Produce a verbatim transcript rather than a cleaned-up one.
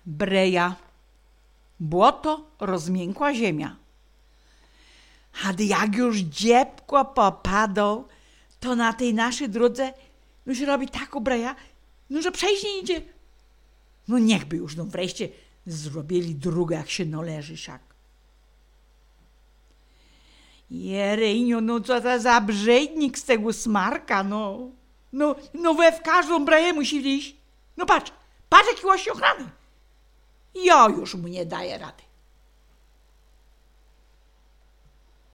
breja. Błoto rozmiękła ziemia. A jak już dziebko popadał, to na tej naszej drodze no się robi tak breja, no że przejść nie idzie. No niechby już no wreszcie zrobili drugą, jak się należy siak. Jerejnio, no co to za brzydnik z tego smarka, no. No, no we w każdą breję musi iść. No patrz, patrz jaki osiochany. Ja już mu nie daję rady.